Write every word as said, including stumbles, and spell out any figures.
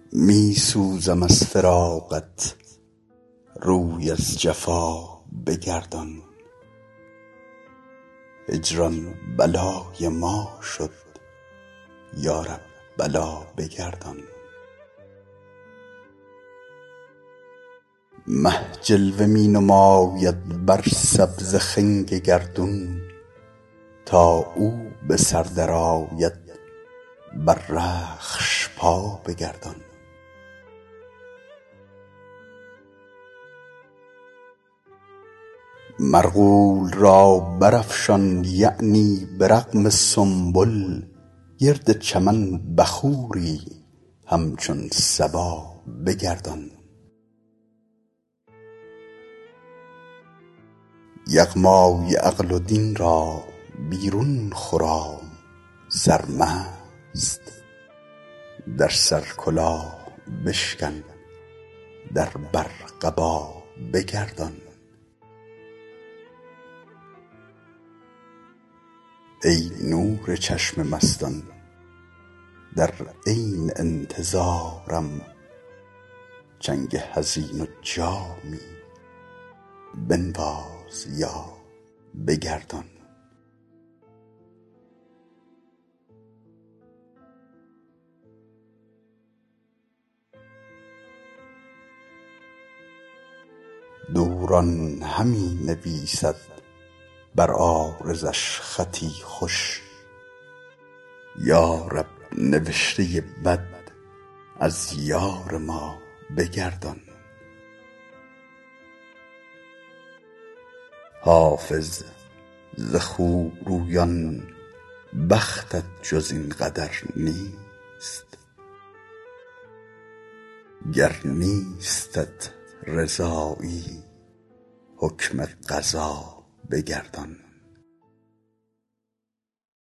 می سوزم از فراقت، روی از جفا بگردان. هجران بلای ما شد، یارب بلا بگردان. مه جلوه می نماید بر سبزه خنگ گردون، تا او به سر درآید بر رخش پا بگردان. مرغول را برافشان، یعنی به رغم سنبل، گرد چمن بخوری همچون صبا بگردان. یغمای عقل و دین را بیرون خرام، سرمست در سر کلاه بشکن، در بر قبا بگردان. ای نور چشم مستان، در عین انتظارم چنگ حزین و جامی بنواز یا بگردان. دوران همی نویسد بر عارضش خطی خوش، یارب نوشته بد از یار ما بگردان. حافظ ز خوبرویان بختت جز این قدر نیست، گر نیستت رضایی حکم قضا بگردان.